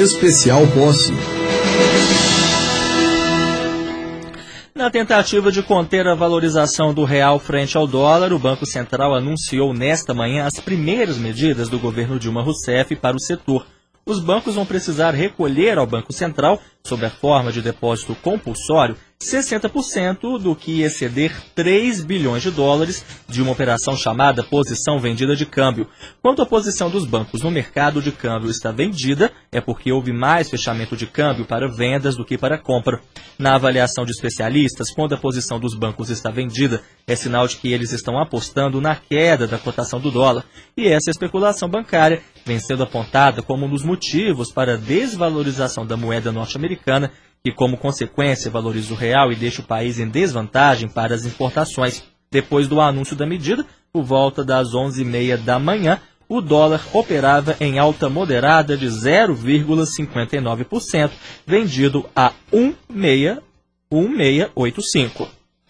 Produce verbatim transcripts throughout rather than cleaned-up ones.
Especial Posse. Na tentativa de conter a valorização do real frente ao dólar, o Banco Central anunciou nesta manhã as primeiras medidas do governo Dilma Rousseff para o setor. Os bancos vão precisar recolher ao Banco Central, sob a forma de depósito compulsório, sessenta por cento do que exceder três bilhões de dólares de uma operação chamada posição vendida de câmbio. Quanto a posição dos bancos no mercado de câmbio está vendida, é porque houve mais fechamento de câmbio para vendas do que para compra. Na avaliação de especialistas, quando a posição dos bancos está vendida, é sinal de que eles estão apostando na queda da cotação do dólar. E essa especulação bancária vem sendo apontada como um dos motivos para a desvalorização da moeda norte-americana, que como consequência valoriza o real e deixa o país em desvantagem para as importações. Depois do anúncio da medida, por volta das onze e meia da manhã, o dólar operava em alta moderada de zero vírgula cinquenta e nove por cento, vendido a um vírgula seiscentos e oitenta e cinco.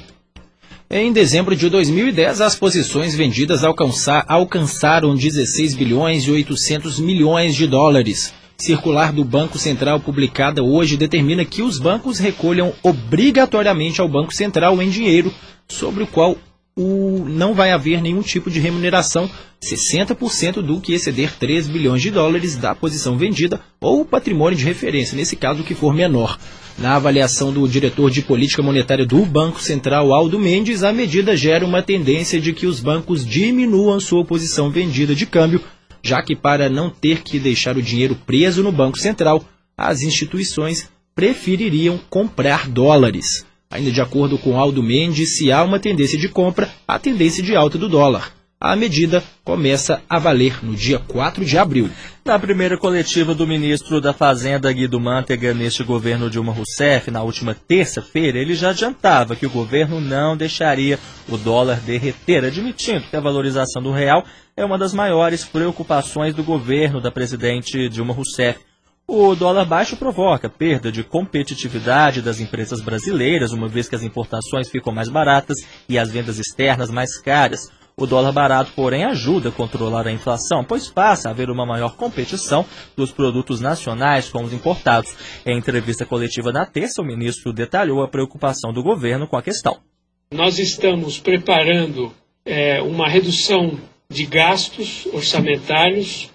Em dezembro de dois mil e dez, as posições vendidas alcançar, alcançaram dezesseis bilhões e oitocentos milhões de dólares. Circular do Banco Central publicada hoje determina que os bancos recolham obrigatoriamente ao Banco Central em dinheiro, sobre o qual o, não vai haver nenhum tipo de remuneração, sessenta por cento do que exceder três bilhões de dólares da posição vendida ou patrimônio de referência, nesse caso que for menor. Na avaliação do diretor de política monetária do Banco Central, Aldo Mendes, a medida gera uma tendência de que os bancos diminuam sua posição vendida de câmbio, já que para não ter que deixar o dinheiro preso no Banco Central, as instituições prefeririam comprar dólares. Ainda de acordo com Aldo Mendes, se há uma tendência de compra, há tendência de alta do dólar. A medida começa a valer no dia quatro de abril. Na primeira coletiva do ministro da Fazenda, Guido Mantega, neste governo Dilma Rousseff, na última terça-feira, ele já adiantava que o governo não deixaria o dólar derreter, admitindo que a valorização do real é uma das maiores preocupações do governo da presidente Dilma Rousseff. O dólar baixo provoca perda de competitividade das empresas brasileiras, uma vez que as importações ficam mais baratas e as vendas externas mais caras. O dólar barato, porém, ajuda a controlar a inflação, pois passa a haver uma maior competição dos produtos nacionais com os importados. Em entrevista coletiva na terça, o ministro detalhou a preocupação do governo com a questão. Nós estamos preparando é, uma redução de gastos orçamentários.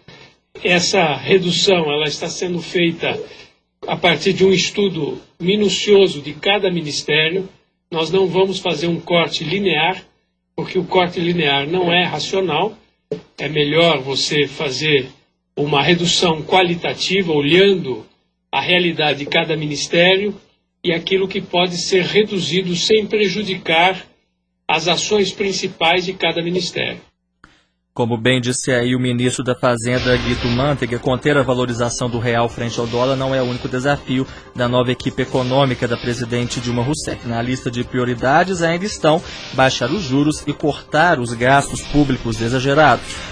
Essa redução ela está sendo feita a partir de um estudo minucioso de cada ministério. Nós não vamos fazer um corte linear, porque o corte linear não é racional. É melhor você fazer uma redução qualitativa, olhando a realidade de cada ministério e aquilo que pode ser reduzido sem prejudicar as ações principais de cada ministério. Como bem disse aí o ministro da Fazenda, Guido Mantega, conter a valorização do real frente ao dólar não é o único desafio da nova equipe econômica da presidente Dilma Rousseff. Na lista de prioridades ainda estão baixar os juros e cortar os gastos públicos exagerados.